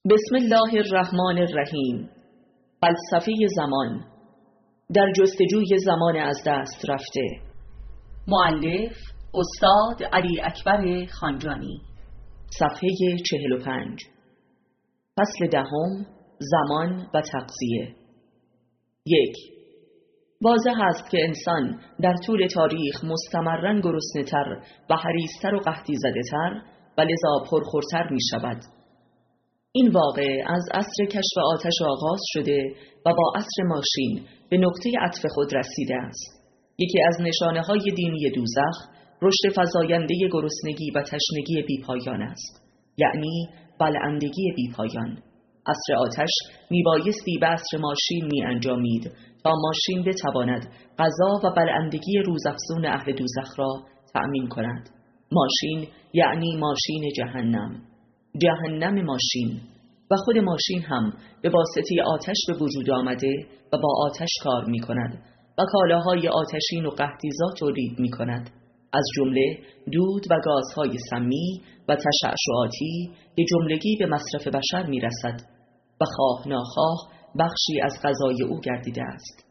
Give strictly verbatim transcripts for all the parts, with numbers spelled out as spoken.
بسم الله الرحمن الرحیم. فلسفه زمان در جستجوی زمان از دست رفته. مؤلف استاد علی اکبر خانجانی. صفحه چهل و پنج. فصل دهم، زمان و تغذیه. یک. واضح است که انسان در طول تاریخ مستمراً گرسنه‌تر و حریص‌تر و قحطی زده‌تر و لذا پرخورتر می شود. این واقع از عصر کشف آتش آغاز شده و با عصر ماشین به نقطه عطف خود رسیده است. یکی از نشانه‌های دینی دوزخ رشد فزاینده گرسنگی و تشنگی بیپایان است، یعنی بلعندگی بیپایان. عصر آتش میبایستی به عصر ماشین می انجامید تا ماشین بتواند غذا و بلعندگی روزافزون اهل دوزخ را تأمین کند. ماشین یعنی ماشین جهنم، جهنم ماشین، و خود ماشین هم به واسطه آتش به وجود آمده و با آتش کار می کند و کالاهای آتشین و قحطی‌زا تولید می کند، از جمله دود و گازهای سمی و تشعشعاتی که جملگی به مصرف بشر می رسد و خواه ناخواه بخشی از غذای او گردیده است.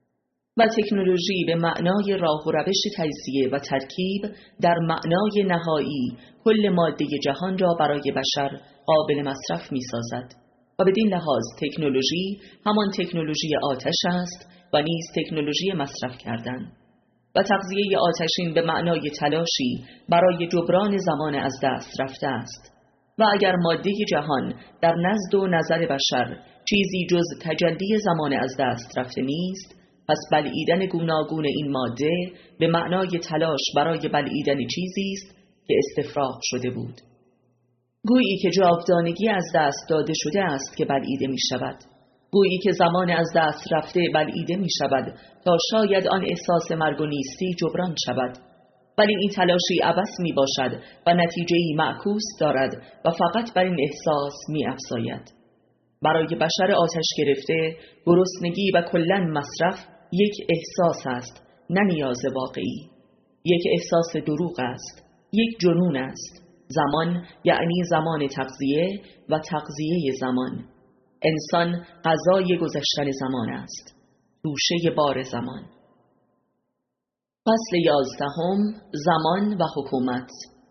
و تکنولوژی به معنای راه و روش تجزیه و ترکیب در معنای نهایی کل ماده جهان را برای بشر قابل مصرف می سازد و بدین لحاظ تکنولوژی همان تکنولوژی آتش است و نیز تکنولوژی مصرف کردن. و تغذیه آتشین به معنای تلاشی برای جبران زمان از دست رفته است. و اگر ماده جهان در نزد و نظر بشر چیزی جز تجلی زمان از دست رفته نیست، پس بلعیدن گوناگون این ماده به معنای تلاش برای بلعیدن چیزی است که استفراغ شده بود. گویی که جاودانگی از دست داده شده است که بلعیده می شود. گویی که زمان از دست رفته بلعیده می شود تا شاید آن احساس مرگ و نیستی جبران شود. ولی این تلاشی عبث می باشد و نتیجه‌ای معکوس دارد و فقط بر این احساس می افزاید. برای بشر آتش گرفته گرسنگی و کلاً مصرف یک احساس است، نه نیاز واقعی. یک احساس دروغ است، یک جنون است. زمان یعنی زمان تغذیه و تغذیه زمان. انسان غذای گذشتن زمان است، توشه بار زمان. فصل یازدهم، زمان و حکومت.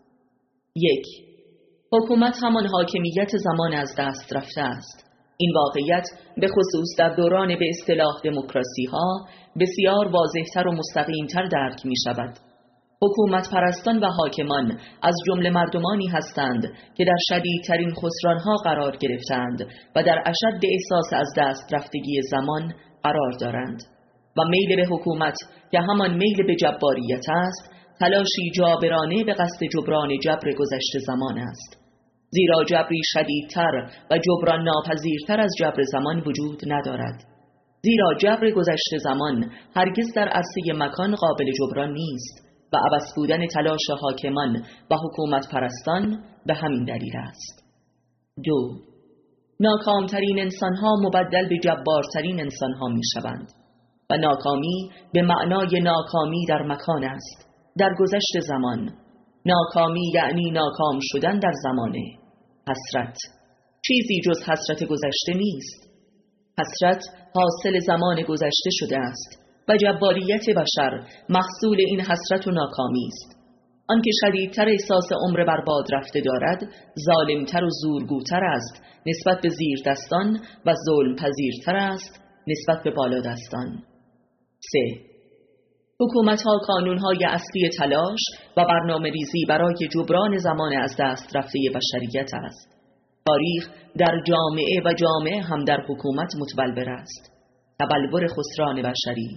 یک. حکومت همان حاکمیت زمان از دست رفته است. این واقعیت به خصوص در دوران به اصطلاح دموکراسی ها بسیار واضح‌تر و مستقیم‌تر درک می شود. حکومت پرستان و حاکمان از جمله مردمانی هستند که در شدیدترین خسرانها قرار گرفتند و در اشد احساس از دست رفتگی زمان قرار دارند و میل به حکومت که همان میل به جباریت است، تلاشی جابرانه به قصد جبران جبر گذشته زمان است. زیرا جبری شدیدتر و جبران ناپذیرتر از جبر زمان وجود ندارد. زیرا جبر گذشته زمان هرگز در عرصه مکان قابل جبران نیست و عبث بودن تلاش حاکمان و حکومت پرستان به همین دلیل است. دو. ناکامترین انسانها مبدل به جبارترین انسانها می شوند و ناکامی به معنای ناکامی در مکان است، در گذشت زمان. ناکامی یعنی ناکام شدن در زمانه. حسرت چیزی جز حسرت گذشته نیست. حسرت حاصل زمان گذشته شده است و جباریت بشر محصول این حسرت و ناکامی است. آنکه شدیدتر احساس عمر برباد رفته دارد، ظالمتر و زورگوتر است نسبت به زیر دستان و ظلم پذیرتر است نسبت به بالادستان. سه. حکومت‌ها کانون‌های اصلی تلاش و برنامه ریزی برای جبران زمان از دست رفته بشریت است. تاریخ در جامعه و جامعه هم در حکومت متبلور است. تبلور خسران بشری.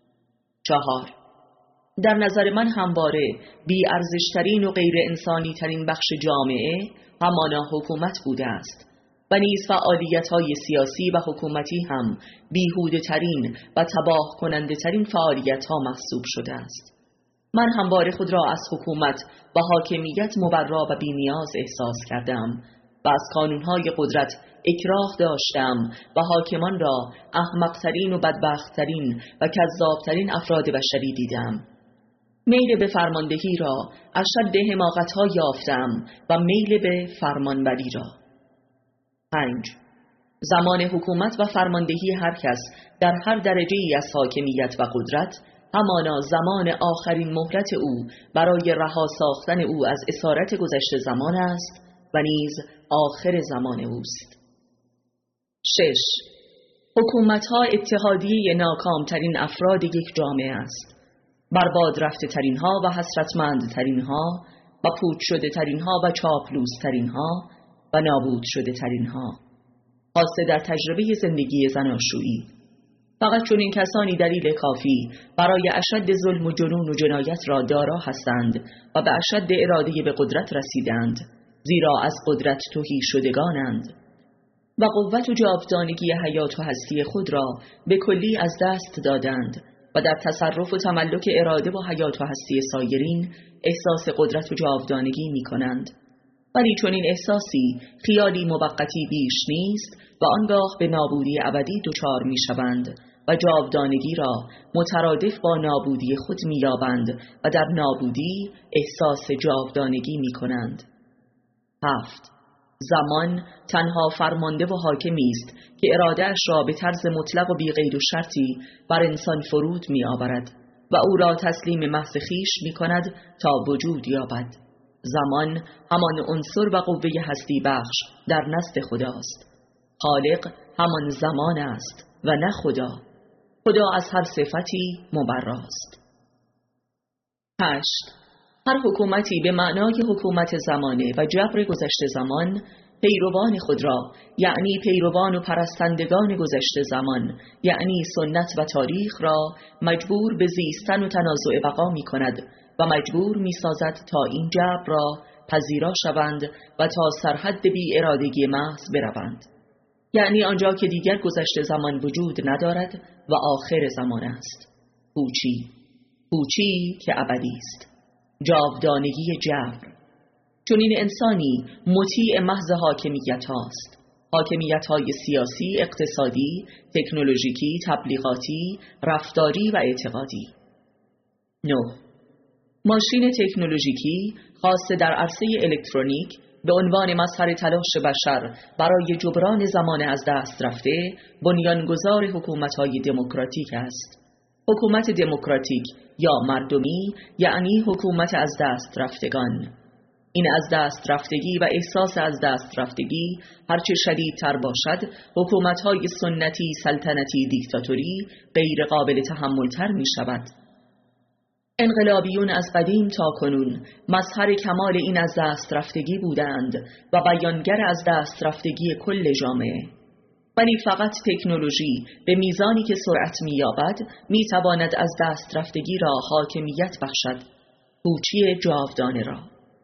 چهار. در نظر من همواره بی ارزشترین و غیر انسانی ترین بخش جامعه همانا حکومت بوده است و نیز فعالیت‌های سیاسی و حکومتی هم بیهوده ترین و تباه کننده ترین فعالیت‌ها محسوب شده است. من همواره خود را از حکومت و حاکمیت مبرا و بی‌نیاز احساس کردم و از کانون‌های قدرت اکراه داشتم و حاکمان را احمق‌ترین و بدبخت‌ترین و کذاب‌ترین افراد بشری دیدم. میل به فرماندهی را اشد حماقت‌ها یافتم و میل به فرمانبری را. پنج. زمان حکومت و فرماندهی هر کس در هر درجه‌ای از حاکمیت و قدرت همانا زمان آخرین مهلت او برای رها ساختن او از اسارت گذشته زمان است و نیز آخر زمان اوست. شش. حکومت‌ها اتحادیه ناکامترین افراد یک جامعه است. برباد رفته ترین ها و حسرتمند ترین ها و پوچ شده ترین ها و چاپلوس ترین ها و نابود شده ترین ها. خاصه در تجربه زندگی زناشویی. فقط چون این کسانی دلیل کافی برای اشد ظلم و جنون و جنایت را دارا هستند و به اشد اراده به قدرت رسیدند، زیرا از قدرت تهی شدگانند و قوت و جاودانگی حیات و هستی خود را به کلی از دست دادند و در تصرف و تملک اراده و حیات و هستی سایرین احساس قدرت و جاودانگی می کنند. ولی چون این احساسی خیالی موقتی بیش نیست و آنگاه به نابودی ابدی دچار می شوند و جاودانگی را مترادف با نابودی خود می یابند و در نابودی احساس جاودانگی می کنند. هفت. زمان تنها فرمانده و حاکمی است که اراده‌اش را به طرز مطلق و بی قید و شرطی بر انسان فرود می آورد و او را تسلیم محض خویش می کند تا وجود یابد. زمان همان عنصر و قوه هستی بخش در نزد خداست. خالق همان زمان است و نه خدا. خدا از هر صفتی مبراست. هشت. هر حکومتی به معنای حکومت زمانه و جبر گذشته زمان پیروان خود را، یعنی پیروان و پرستندگان گذشته زمان، یعنی سنت و تاریخ را مجبور به زیستن و تنازع بقا می کند و مجبور می سازد تا این جبر را پذیرا شوند و تا سرحد بی ارادگی محض بروند. یعنی آنجا که دیگر گذشته زمان وجود ندارد و آخر زمان است. پوچی پوچی که ابدی است. جاودانگی جبر. چون این انسانی مطیع محض حاکمیت هاست. حاکمیت های سیاسی، اقتصادی، تکنولوژیکی، تبلیغاتی، رفتاری و اعتقادی. نه. ماشین تکنولوژیکی خاصه در عرصه الکترونیک به عنوان مظهر تلاش بشر برای جبران زمان از دست رفته بنیانگذار حکومت‌های دموکراتیک است. حکومت دموکراتیک یا مردمی یعنی حکومت از دست رفتگان. این از دست رفتگی و احساس از دست رفتگی هرچه شدیدتر باشد، حکومت‌های سنتی، سلطنتی، دیکتاتوری غیر قابل تحمل‌تر می شود. انقلابیون از قدیم تا کنون مظهر کمال این از دست رفتگی بودند و بیانگر از دست رفتگی کل جامعه. ولی فقط تکنولوژی به میزانی که سرعت می‌یابد می‌تواند از دست رفتگی را حاکمیت بخشد، پوچی جاودانه را.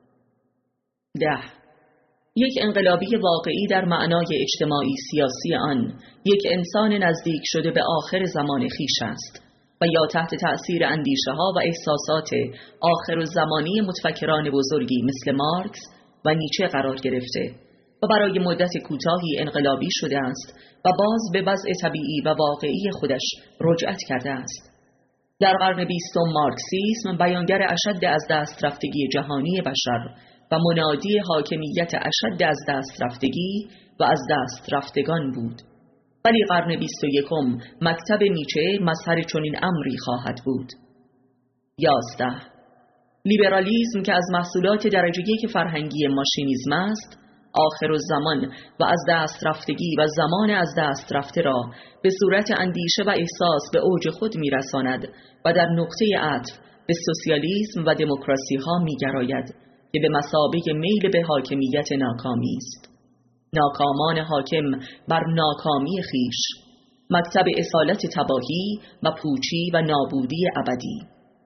ده. یک انقلابی واقعی در معنای اجتماعی سیاسی آن یک انسان نزدیک شده به آخر زمان خیش است و یا تحت تأثیر اندیشه ها و احساسات آخر الزمانی متفکران بزرگی مثل مارکس و نیچه قرار گرفته و برای مدت کوتاهی انقلابی شده است و باز به وضع طبیعی و واقعی خودش رجعت کرده است. در قرن بیستم مارکسیسم بیانگر اشد از دست رفتگی جهانی بشر و منادی حاکمیت اشد از دست رفتگی و از دست رفتگان بود. ولی قرن بیست و یکم مکتب نیچه مظهر چنین امری خواهد بود. یازده. لیبرالیسم که از محصولات درجه یک فرهنگی ماشینیزم است، آخر الزمان و از دست رفتگی و زمان از دست رفته را به صورت اندیشه و احساس به اوج خود میرساند و در نقطه عطف به سوسیالیسم و دموکراسی ها میگراید که به مثابه میل به حاکمیت ناکامی است. ناکامان حاکم بر ناکامی خیش، مکتب اصالت تباهی و پوچی و نابودی ابدی.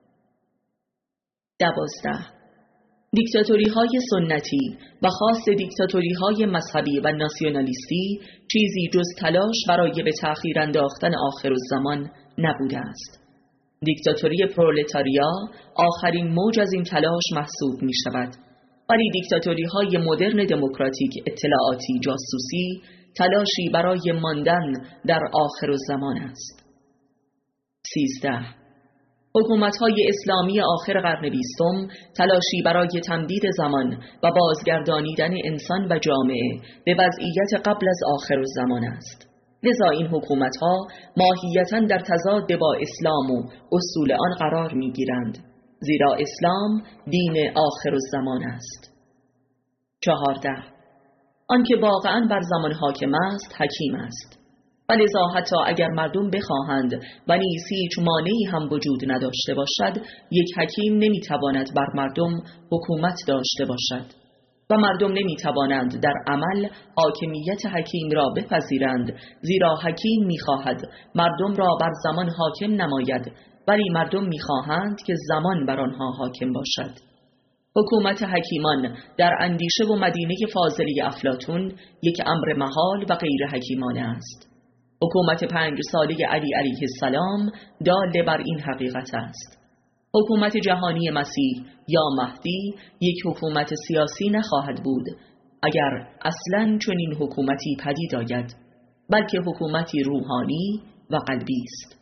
دوازده. دیکتاتوری های سنتی و خاص دیکتاتوری های مذهبی و ناسیونالیستی چیزی جز تلاش برای به تأخیر انداختن آخر الزمان نبوده است. دیکتاتوری پرولتاریا آخرین موج از این تلاش محسوب می شود. ولی دیکتاتوری های مدرن دموکراتیک، اطلاعاتی، جاسوسی تلاشی برای ماندن در آخر الزمان است. سیزده. حکومت‌های اسلامی آخر قرن بیستم تلاشی برای تمدید زمان و بازگردانیدن انسان و جامعه به وضعیت قبل از آخرالزمان است. لذا این حکومت‌ها ماهیتاً در تضاد با اسلام و اصول آن قرار می‌گیرند، زیرا اسلام دین آخرالزمان است. چهارده. آنکه واقعاً بر زمان حاکم است حکیم است. ولذا حتی اگر مردم بخواهند و نیز هیچ مانعی هم وجود نداشته باشد، یک حکیم نمیتواند بر مردم حکومت داشته باشد و مردم نمیتوانند در عمل حاکمیت حکیم را بپذیرند، زیرا حکیم میخواهد مردم را بر زمان حاکم نماید، ولی مردم میخواهند که زمان بر آنها حاکم باشد. حکومت حکیمان در اندیشه و مدینه فاضله افلاطون یک امر محال و غیر حکیمانه است. حکومت پنج ساله علی علیه السلام دال بر این حقیقت است. حکومت جهانی مسیح یا مهدی یک حکومت سیاسی نخواهد بود اگر اصلاً چنین حکومتی پدید آید، بلکه حکومتی روحانی و قلبی است.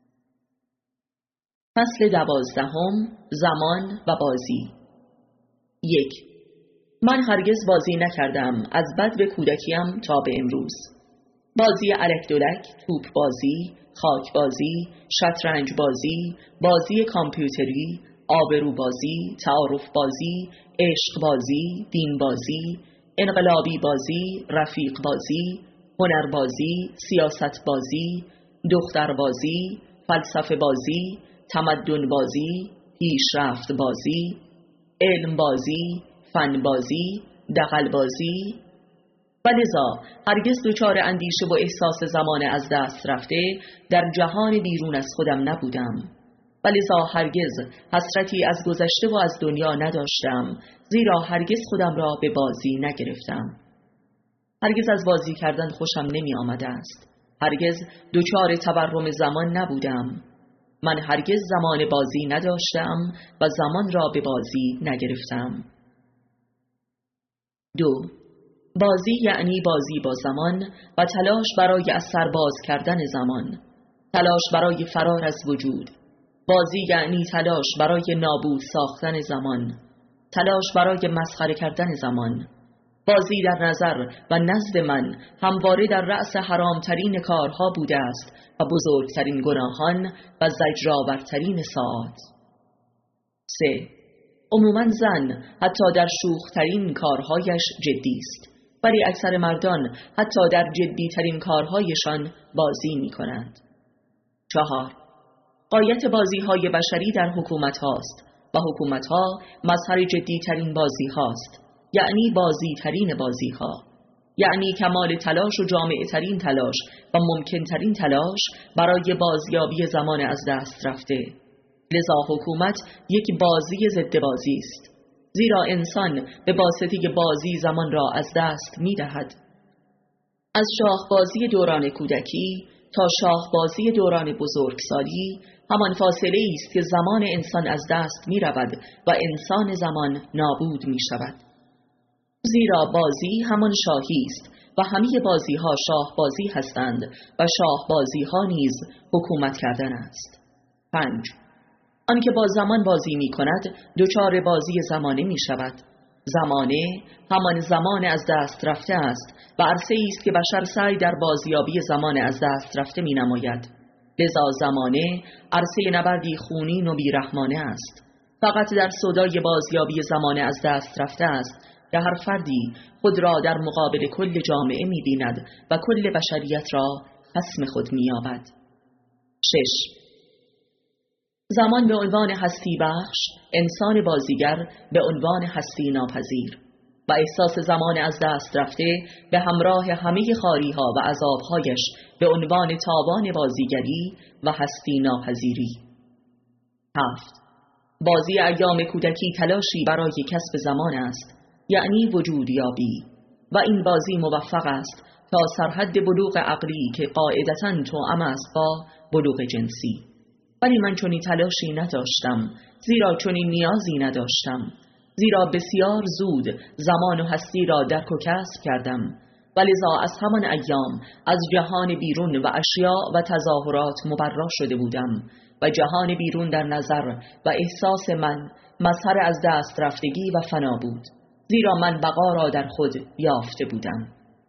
فصل دوازدهم، زمان و بازی. یک. من هرگز بازی نکردم از بدو کودکیم تا به امروز. بازی الک دلک، توپ بازی، خاک بازی، شطرنج بازی، بازی کامپیوتری، آبرو بازی، تعارف بازی، عشق بازی، دین بازی، انقلابی بازی، رفیق بازی، هنر بازی، سیاست بازی، دختر بازی، فلسفه بازی، تمدن بازی، پیشرفت بازی، علم بازی، فن بازی، دغل بازی. ولذا هرگز دچار اندیشه و احساس زمان از دست رفته در جهان بیرون از خودم نبودم. ولذا هرگز حسرتی از گذشته و از دنیا نداشتم، زیرا هرگز خودم را به بازی نگرفتم. هرگز از بازی کردن خوشم نمی آمده است. هرگز دچار تورم زمان نبودم. من هرگز زمان بازی نداشتم و زمان را به بازی نگرفتم. دو. بازی یعنی بازی با زمان و تلاش برای از سر باز کردن زمان، تلاش برای فرار از وجود. بازی یعنی تلاش برای نابود ساختن زمان، تلاش برای مسخره کردن زمان. بازی در نظر و نزد من همواره در رأس حرامترین کارها بوده است و بزرگترین گناهان و زجرآورترین ساعات. سه. عموماً زن حتی در شوخترین کارهایش جدی است، ولی اکثر مردان حتی در جدیترین کارهایشان بازی می کنند. چهار. غایت بازیهای بشری در حکومت هاست و حکومت ها مظهر جدیترین بازی هاست، یعنی بازی ترین بازی ها، یعنی کمال تلاش و جامع ترین تلاش و ممکن ترین تلاش برای بازیابی زمان از دست رفته. لذا حکومت یک بازی ضد بازی است، زیرا انسان به واسطه بازی زمان را از دست می دهد. از شاهبازی دوران کودکی تا شاهبازی دوران بزرگسالی همان فاصله است که زمان انسان از دست می رود و انسان زمان نابود می شود. زیرا بازی همان شاهی است و همه بازی ها شاهبازی هستند و شاهبازی ها نیز حکومت کردن است. پنج. آنکه با زمان بازی می کند دچار بازی زمانه می شود. زمانه همان زمان از دست رفته است و عرصه است که بشر سعی در بازیابی زمان از دست رفته می نماید. لذا زمانه عرصه نبردی خونین و بیرحمانه است. فقط در سودای بازیابی زمان از دست رفته است که هر فردی خود را در مقابل کل جامعه می بیند و کل بشریت را خصم خود می یابد. شش. زمان به عنوان هستی بخش، انسان بازیگر به عنوان هستی ناپذیر و احساس زمان از دست رفته به همراه همه خاریها و عذابهایش به عنوان تاوان بازیگری و هستی ناپذیری. هفت. بازی ایام کودکی تلاشی برای کسب زمان است، یعنی وجودیابی، و این بازی موفق است تا سرحد بلوغ عقلی که قاعدتاً توأم است با بلوغ جنسی. ولی من چنین تلاشی نداشتم، زیرا چنین نیازی نداشتم، زیرا بسیار زود زمان و هستی را درک و کسب کردم و لذا از همان ایام از جهان بیرون و اشیاء و تظاهرات مبرا شده بودم و جهان بیرون در نظر و احساس من مظهر از دست رفتگی و فنا بود، زیرا من بقا را در خود یافته بودم.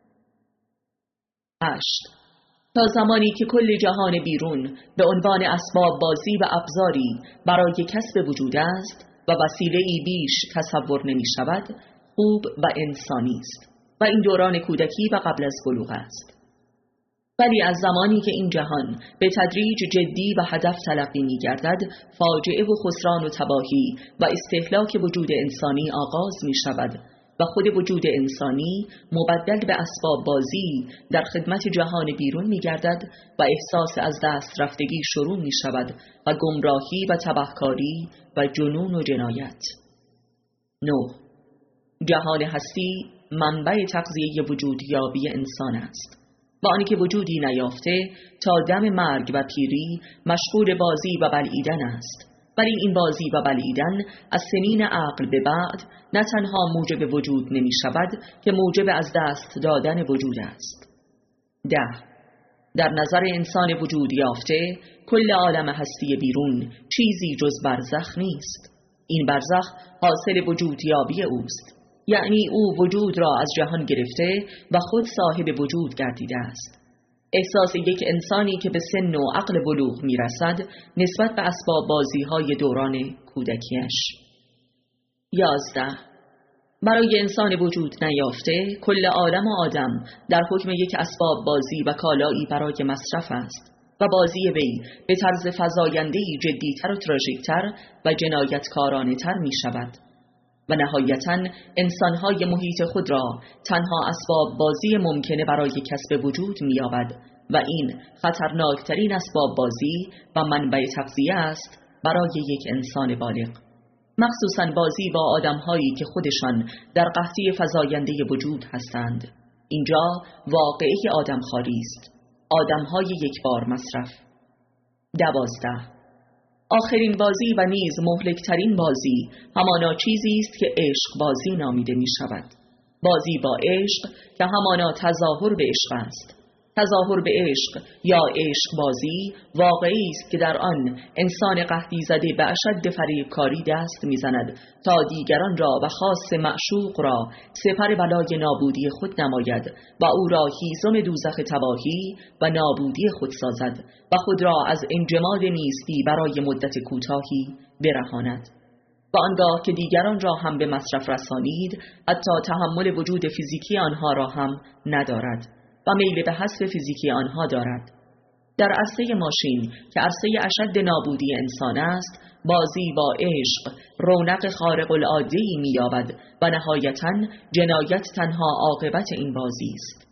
هشت. تا زمانی که کل جهان بیرون به عنوان اسباب بازی و ابزاری برای کسب وجود است و وسیله‌ای بیش تصور نمی شود، خوب و انسانی است و این دوران کودکی و قبل از بلوغ است. ولی از زمانی که این جهان به تدریج جدی و هدف تلقی می گردد، فاجعه و خسران و تباهی و استهلاک وجود انسانی آغاز می شود و خود وجود انسانی مبدل به اسباب بازی در خدمت جهان بیرون می گردد و احساس از دست رفتگی شروع می شود و گمراهی و تبهکاری و جنون و جنایت. نه. جهان هستی منبع تغذیه وجودیابی انسان است و آنی که وجودی نیافته تا دم مرگ و پیری مشغول بازی و بلعیدن است، ولی این بازی و بلعیدن از سنین عقل به بعد نه تنها موجب وجود نمی شود که موجب از دست دادن وجود است. ده. در نظر انسان وجود یافته کل عالم هستی بیرون چیزی جز برزخ نیست. این برزخ حاصل وجودیابی اوست، یعنی او وجود را از جهان گرفته و خود صاحب وجود گردیده است. احساس یک انسانی که به سن و عقل بلوغ می رسد نسبت به اسباب بازی های دوران کودکیش. یازده. برای انسان وجود نیافته کل عالم و آدم در حکم یک اسباب بازی و کالایی برای مصرف است و بازی وی به طرز فزاینده‌ای جدی‌تر و تراژیک‌تر و جنایتکارانه تر می شود و نهایتاً انسان‌های محیط خود را تنها اسباب بازی ممکنه برای کسب وجود می‌یابد و این خطرناکترین اسباب بازی و منبع تغذیه است برای یک انسان بالغ، مخصوصاً بازی با آدم‌هایی که خودشان در قحطی فزاینده وجود هستند. اینجا واقعه آدمخواری است، آدم‌های یک بار مصرف. دوازده. آخرین بازی و نیز مهلکترین بازی همانا چیزی است که عشق بازی نامیده می شود. بازی با عشق که همانا تظاهر به عشق است. تظاهر به عشق یا عشق بازی واقعی است که در آن انسان قحطی زده به اشد فریبکاری دست می‌زند تا دیگران را و خاص معشوق را سپر بلای نابودی خود نماید و او را هیزم دوزخ تباهی و نابودی خود سازد و خود را از انجماد نیستی برای مدت کوتاهی برهاند. و آنگاه که دیگران را هم به مصرف رسانید، حتی تحمل وجود فیزیکی آنها را هم ندارد و میل به حذف فیزیکی آنها دارد. در عرصه ماشین که عرصه اشد نابودی انسان است، بازی با عشق رونق خارق العاده‌ای می‌یابد و نهایتاً جنایت تنها عاقبت این بازی است.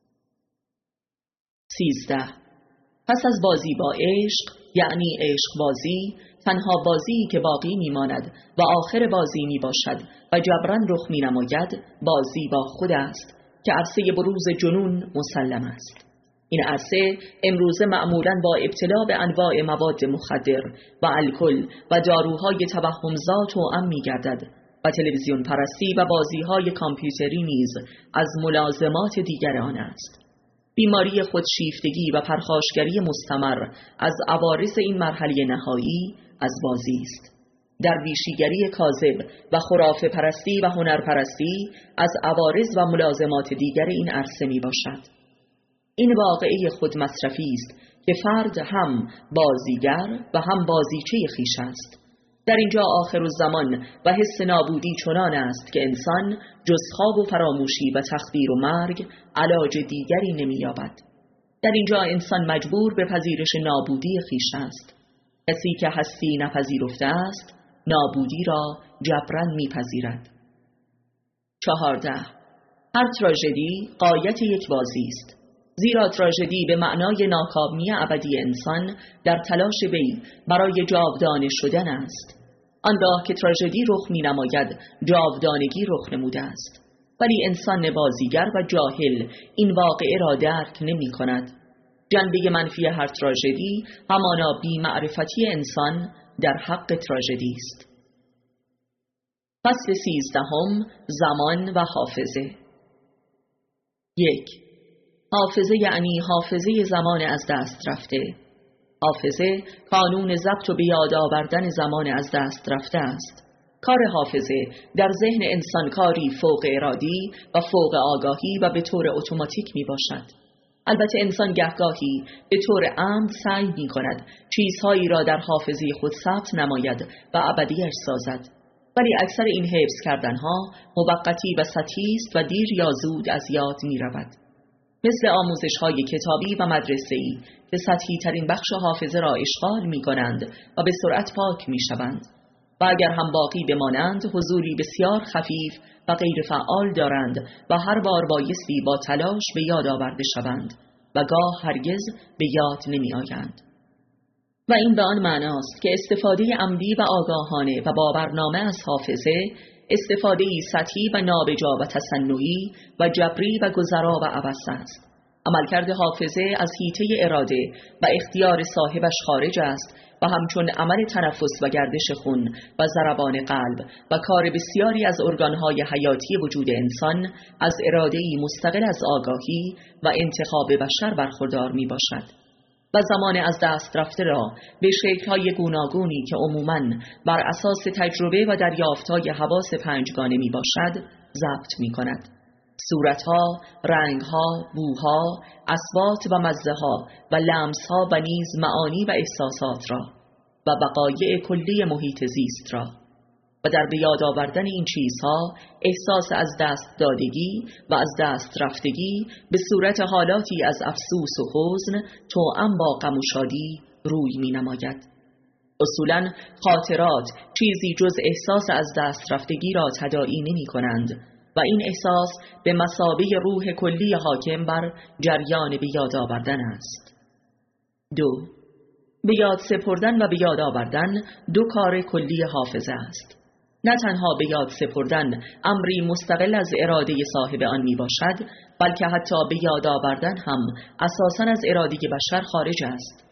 سیزده. پس از بازی با عشق یعنی عشق بازی، تنها بازی که باقی میماند و آخر بازی می باشد و جبران رخ می نماید بازی با خود است که عرصه بروز جنون مسلم است. این عرصه امروزه معمولاً با ابتلا به انواع مواد مخدر و الکل و داروهای توهمزا توأم می گردد و تلویزیون پرستی و بازیهای کامپیوتری نیز از ملازمات دیگر آن است. بیماری خودشیفتگی و پرخاشگری مستمر از عوارض این مرحله نهایی از بازی است. درویشیگری کاذب و خرافه پرستی و هنر پرستی از عوارض و ملازمات دیگر این عرصه می باشد. این واقعه خود مصرفی است که فرد هم بازیگر و هم بازیچه خویش است. در اینجا آخرالزمان و حس نابودی چنان است که انسان جز خواب و فراموشی و تخدیر و مرگ علاج دیگری نمی‌یابد. در اینجا انسان مجبور به پذیرش نابودی خویش است. کسی که هستی نپذیرفته است نابودی را جبران میپذیرد. چهارده. هر تراژدی غایت یک بازی است، زیرا تراژدی به معنای ناکامی ابدی انسان در تلاش وی برای جاودانه شدن است. آنگاه که تراژدی رخ می نماید جاودانگی رخ نموده است، ولی انسان بازیگر و جاهل این واقعه را درک نمی کند. جنبه منفی هر تراژدی همانا بی‌معرفتی انسان در حق تراژدی است. فصل سیزدهم، زمان و حافظه. یک. حافظه یعنی حافظه زمان از دست رفته. حافظه کانون ضبط و به یاد آوردن زمان از دست رفته است. کار حافظه در ذهن انسان کاری فوق ارادی و فوق آگاهی و به طور اتوماتیک می باشد. البته انسان گهگاهی به طور عمد سعی می کند چیزهایی را در حافظه خود ثبت نماید و ابدیش سازد، ولی اکثر این حفظ کردنها موقتی و سطحی است و دیر یا زود از یاد می رود. مثل آموزش های کتابی و مدرسه‌ای که سطحی ترین بخش حافظه را اشغال می کنند و به سرعت پاک می شوند و اگر هم باقی بمانند حضوری بسیار خفیف و غیر فعال دارند و هر بار بایستی با تلاش به یاد آورده شوند و گاه هرگز به یاد نمی آیند. و این به آن معناست که استفاده عمدی و آگاهانه و با برنامه از حافظه استفاده سطحی و نابجا و تصنعی و جبری و گذرا و عبث است. عملکرد حافظه از حیطه اراده و اختیار صاحبش خارج است و همچون عمل تنفس و گردش خون و ضربان قلب و کار بسیاری از ارگانهای حیاتی وجود انسان از اراده‌ای مستقل از آگاهی و انتخاب بشر برخوردار می باشد و زمان از دست رفته را به شکل‌های گوناگونی که عموماً بر اساس تجربه و دریافت‌های حواس پنجگانه می باشد ضبط می کند. صورتها، رنگها، بوها، اصوات و مزه‌ها و لمس‌ها و نیز معانی و احساسات را و وقایع کلی محیط زیست را و در به یاد آوردن این چیزها احساس از دست دادگی و از دست رفتگی به صورت حالاتی از افسوس و حزن توأم با غم و شادی روی می نماید. اصولاً خاطرات چیزی جز احساس از دست رفتگی را تداعی نمی کنند و این احساس به مثابه روح کلی حاکم بر جریان به یاد آوردن است. دو، به یاد سپردن و به یاد آوردن دو کار کلی حافظه است. نه تنها به یاد سپردن امری مستقل از اراده صاحب آن می باشد، بلکه حتی به یاد آوردن هم اساساً از اراده بشر خارج است.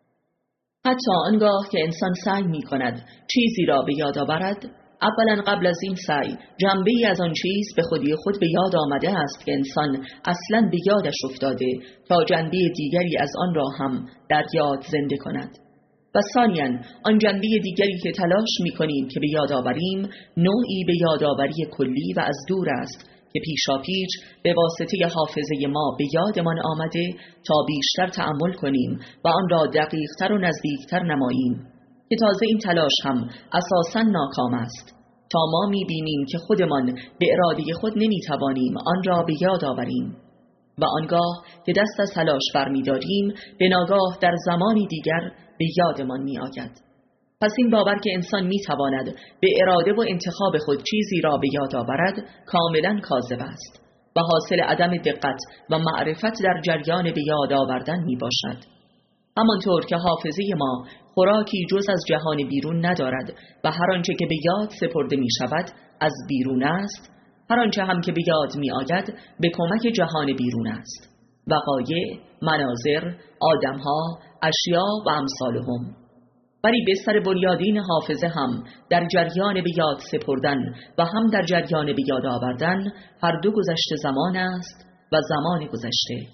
حتی آنگاه که انسان سعی می کند چیزی را به یاد آورد، اولا قبل از این سعی جنبه‌ای از آن چیز به خودی خود به یاد آمده است که انسان اصلاً به یادش افتاده تا جنبه دیگری از آن را هم در یاد زنده کند. و ثانیاً آن جنبه دیگری که تلاش می‌کنیم که به یاد آوریم نوعی به یادآوری کلی و از دور است که پیشاپیچ به واسطه حافظه ما به یادمان آمده تا بیشتر تأمل کنیم و آن را دقیق‌تر و نزدیکتر نماییم، که تازه این تلاش هم اساساً ناکام است تا ما می‌بینیم که خودمان به اراده خود نمی‌توانیم آن را به یاد آوریم و آنگاه که دست از تلاش برمی‌داریم به ناگاه در زمانی دیگر به یادمان می‌آید. پس این باور که انسان می‌تواند به اراده و انتخاب خود چیزی را به یاد آورد کاملاً کاذب است و حاصل عدم دقت و معرفت در جریان به یاد آوردن میباشد. همانطور که حافظه ما خوراکی جز از جهان بیرون ندارد و هر آنچه که به یاد سپرده می شود از بیرون است، هر آنچه هم که به یاد می آید به کمک جهان بیرون است، وقایع، مناظر، آدمها، اشیا و امثالهم. ولی بستر بنیادین حافظه هم در جریان به یاد سپردن و هم در جریان به یاد آوردن هر دو گذشته زمان است و زمان گذشته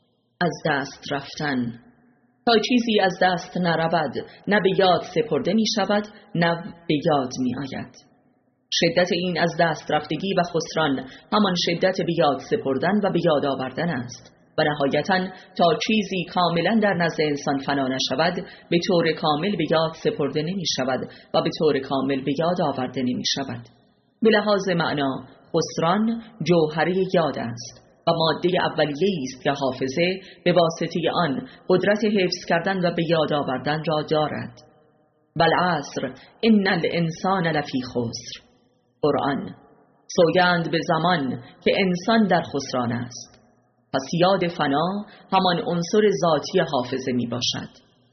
از دست رفتن. تا چیزی از دست نرود نه به یاد سپرده می شود نه به یاد می آید. شدت این از دست رفتگی و خسران همان شدت به یاد سپردن و به یاد آوردن است و نهایتاً تا چیزی کاملا در نزد انسان فنا نشود به طور کامل به یاد سپرده نمی شود و به طور کامل به یاد آورده نمی شود. به لحاظ معنا خسران جوهره یاد است و ماده اولیه است که حافظه به واسطه آن قدرت حفظ کردن و به یاد آوردن را دارد. والعصر ان الانسان لفی خسر. قرآن. سوگند به زمان که انسان در خسران است. پس یاد فنا همان عنصر ذاتی حافظه می باشد.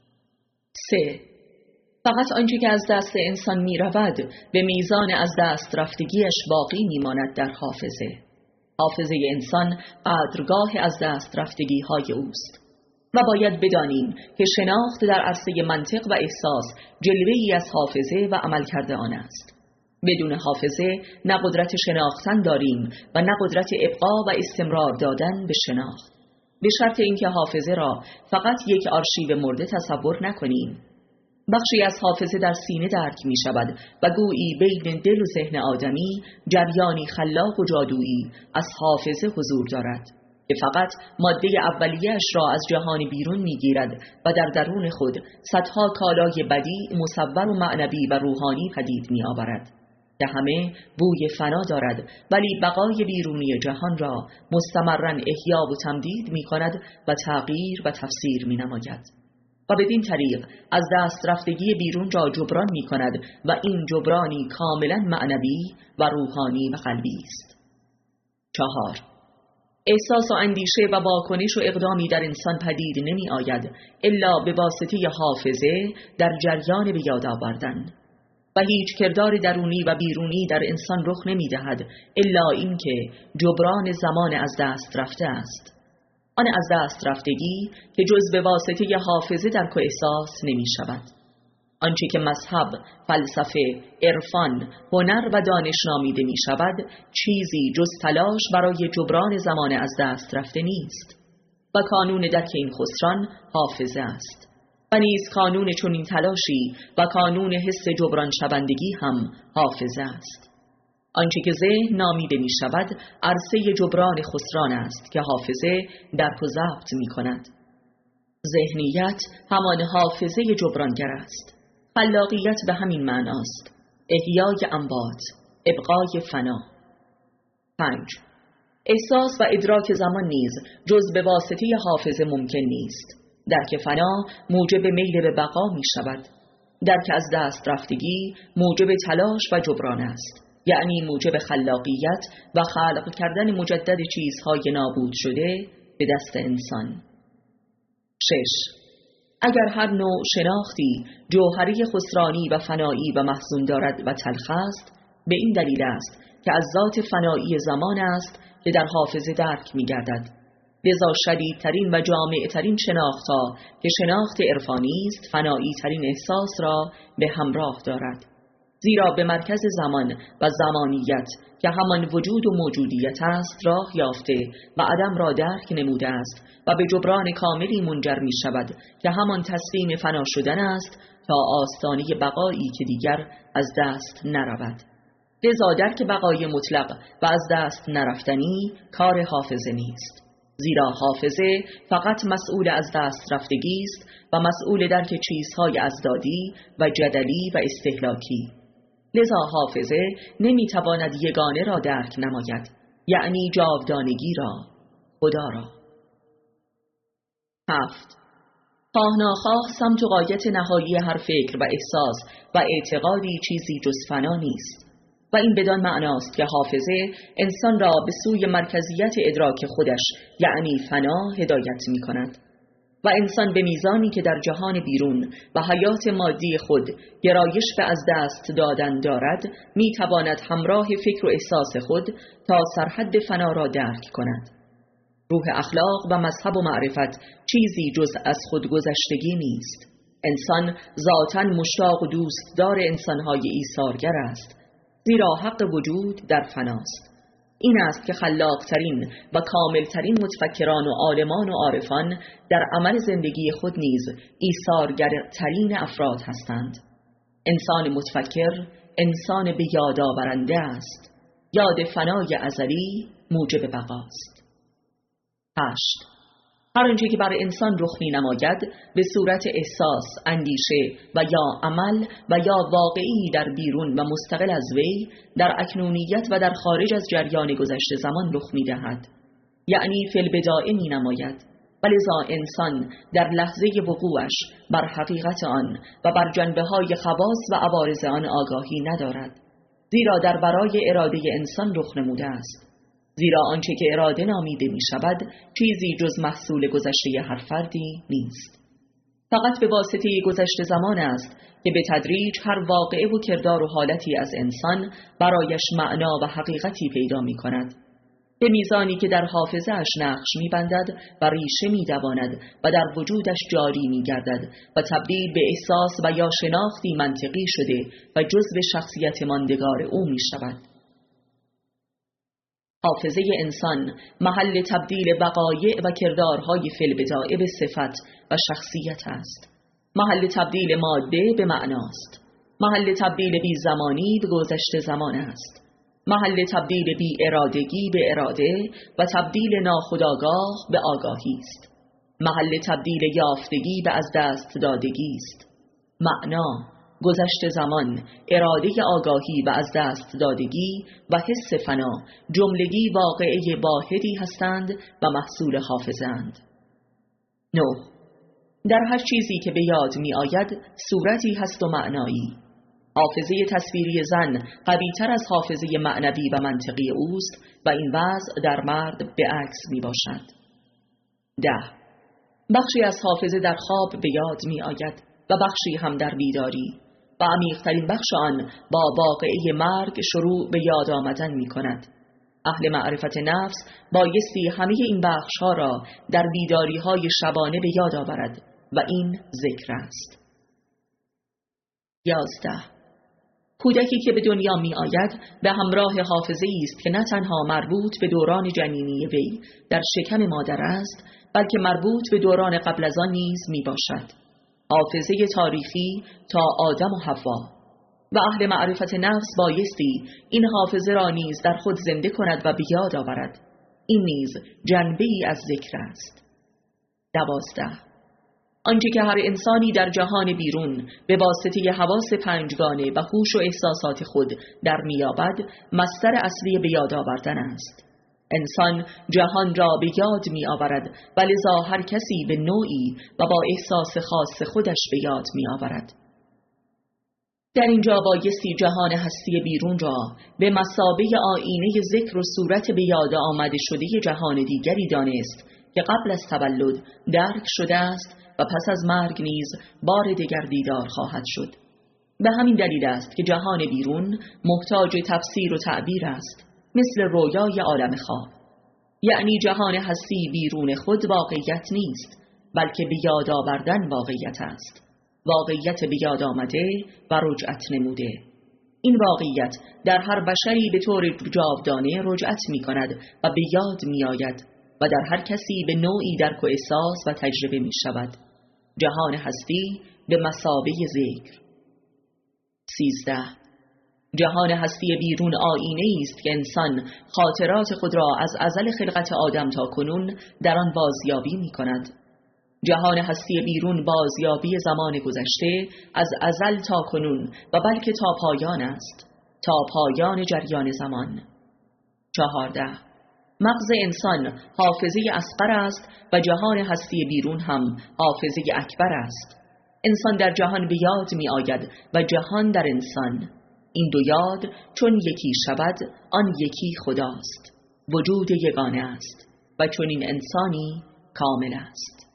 سه. فقط آنچه که از دست انسان می رود به میزان از دست رفتگیش باقی می ماند در حافظه. حافظه انسان قدرگاه از دست رفتگی های اوست و باید بدانیم که شناخت در عرصه منطق و احساس جلوه‌ای از حافظه و عمل کرده آن است. بدون حافظه نه قدرت شناختن داریم و نه قدرت ابقا و استمرار دادن به شناخت. به شرط اینکه حافظه را فقط یک آرشیو مرده تصور نکنیم. بخشی از حافظه در سینه درک می شود و گویی بین دل و ذهن آدمی جریانی خلاق و جادویی از حافظه حضور دارد که فقط ماده اولیه‌اش را از جهان بیرون می گیرد و در درون خود صدها کالای بدیع مصور و معنوی و روحانی پدید می آورد که همه بوی فنا دارد، ولی بقای بیرونی جهان را مستمراً احیا و تمدید می کند و تغییر و تفسیر می نماید و بدین طریق از دست رفتگی بیرون را جبران می کند و این جبرانی کاملا معنوی و روحانی و قلبی است. چهار، احساس و اندیشه و واکنش و اقدامی در انسان پدید نمی آید الا به واسطه حافظه در جریان به یاد آوردن و هیچ کردار درونی و بیرونی در انسان رخ نمی دهد الا اینکه جبران زمان از دست رفته است. آن از دست رفتگی که جز به واسطه حافظه درک و احساس نمی شود. آنچه که مذهب، فلسفه، عرفان، هنر و دانش نامیده می شود چیزی جز تلاش برای جبران زمان از دست رفته نیست و کانون درک این خسران حافظه است و نیز کانون چنین تلاشی و کانون حس جبران شوندگی هم حافظه است. آنچه که ذهن نامیده می شود عرصه جبران خسران است که حافظه درک و ضبط می کند. ذهنیت همان حافظه جبرانگر است. خلاقیت به همین معناست: احیای اموات، ابقای فنا. پنج، احساس و ادراک زمان نیز جز به واسطه حافظه ممکن نیست. درک فنا موجب میل به بقا می شود. درک از دست رفتگی موجب تلاش و جبران است، یعنی موجب خلاقیت و خلق کردن مجدد چیزهای نابود شده به دست انسان. شش، اگر هر نوع شناختی جوهری خسرانی و فنایی و محزون دارد و تلخ است، به این دلیل است که از ذات فنایی زمان است که در حافظه درک می گردد. لذا شدیدترین و جامعترین شناختها که شناخت عرفانی است فنایی ترین احساس را به همراه دارد، زیرا به مرکز زمان و زمانیت که همان وجود و موجودیت است راه یافته و عدم را درک نموده است و به جبران کاملی منجر می شود که همان تسلیم فنا شدن است تا آستانه بقایی که دیگر از دست نرود. لذا درک بقای مطلق و از دست نرفتنی کار حافظه نیست، زیرا حافظه فقط مسئول از دست رفتگی است و مسئول درک چیزهای ازدادی و جدلی و استهلاکی. لذا حافظه نمیتواند یگانه را درک نماید، یعنی جاودانگی را، خدا را. هفت، خواه ناخواه سمت و غایت نهایی هر فکر و احساس و اعتقادی چیزی جز فنا نیست و این بدان معناست که حافظه انسان را به سوی مرکزیت ادراک خودش یعنی فنا هدایت می کند و انسان به میزانی که در جهان بیرون و حیات مادی خود گرایش به از دست دادن دارد می تواند همراه فکر و احساس خود تا سرحد فنا را درک کند. روح اخلاق و مذهب و معرفت چیزی جز از خودگذشتگی نیست. انسان ذاتاً مشتاق و دوستدار انسانهای ایثارگر است، زیرا حق وجود در فناست. این است که خلاقترین و کاملترین متفکران و عالمان و عارفان در عمل زندگی خود نیز ایثارگرترین افراد هستند. انسان متفکر انسان به یاد آورنده است. یاد فنای ازلی موجب بقاست. هشت، هر آنچه که بر انسان رخ می نماید به صورت احساس، اندیشه و یا عمل و یا واقعی در بیرون و مستقل از وی در اکنونیت و در خارج از جریان گذشته زمان رخ می دهد، یعنی فی البدایع می نماید و لذا انسان در لحظه وقوعش بر حقیقت آن و بر جنبه های خواص و عوارض آن آگاهی ندارد، زیرا در برای اراده انسان رخ نموده است. زیرا آنچه که اراده نامیده می شود چیزی جز محصول گذشته هر فردی نیست. فقط به واسطه گذشته زمان است که به تدریج هر واقعه و کردار و حالتی از انسان برایش معنا و حقیقتی پیدا می کند، به میزانی که در حافظه اش نقش می بندد و ریشه می دواند و در وجودش جاری می گردد و تبدیل به احساس و یا شناختی منطقی شده و جزء شخصیت ماندگار او می شود. حافظه انسان محل تبدیل وقایع و کردارهای فی البدایع به صفت و شخصیت است. محل تبدیل ماده به معناست. محل تبدیل بی زمانی به گذشته زمان است. محل تبدیل بی ارادگی به اراده و تبدیل ناخودآگاه به آگاهی است. محل تبدیل یافتگی به از دست دادگی است. معنا، گذشته زمان، اراده آگاهی و از دست دادگی و حس فنا جملگی واقعه واحدی هستند و محصول حافظه‌اند. نه. در هر چیزی که به یاد می آید صورتی هست و معنایی. حافظه تصویری زن قوی‌تر از حافظه معنوی و منطقی اوست و این وضع در مرد به عکس می باشد. ده. بخشی از حافظه در خواب به یاد می آید و بخشی هم در بیداری و عمیق‌ترین بخش آن با واقعه مرگ شروع به یاد آمدن می کند. اهل معرفت نفس بایستی همه این بخش‌ها را در بیداری‌های شبانه به یاد آورد و این ذکر است. یازده. کودکی که به دنیا می آید به همراه حافظه‌ای است که نه تنها مربوط به دوران جنینی وی در شکم مادر است، بلکه مربوط به دوران قبل از آن نیز می باشد. حافظه تاریخی تا آدم و حوا. و اهل معرفت نفس بایستی این حافظه را نیز در خود زنده کند و به یاد آورد. این نیز جنبه‌ای از ذکر است. دوازده. آنچه که هر انسانی در جهان بیرون به واسطه حواس پنجگانه و هوش و احساسات خود در میابد مصدر اصلی به یاد آوردن است. انسان جهان را به یاد می آورد و لذا هر کسی به نوعی و با احساس خاص خودش به یاد می آورد. در اینجا بایستی جهان هستی بیرون را به مثابه آینه ذکر و صورت به یاد آمده شده جهان دیگری دانست که قبل از تولد درک شده است و پس از مرگ نیز بار دیگر دیدار خواهد شد. به همین دلیل است که جهان بیرون محتاج تفسیر و تعبیر است، مثل رویای عالم خواب. یعنی جهان هستی بیرون خود واقعیت نیست، بلکه به یاد آوردن واقعیت است. واقعیت به یاد آمده و رجعت نموده. این واقعیت در هر بشری به طور جاودانه رجعت می کند و به یاد می آید و در هر کسی به نوعی درک و احساس و تجربه می شود. جهان هستی به مثابه ذکر. سیزده. جهان هستی بیرون آینه است که انسان خاطرات خود را از ازل خلقت آدم تا کنون در آن بازیابی می کند. جهان هستی بیرون بازیابی زمان گذشته از ازل تا کنون و بلکه تا پایان است، تا پایان جریان زمان. چهارده. مغز انسان حافظه اصغر است و جهان هستی بیرون هم حافظه اکبر است. انسان در جهان به یاد می آید و جهان در انسان. این دو یاد چون یکی شود آن یکی خداست. وجود یگانه است و چون این انسانی کامل است.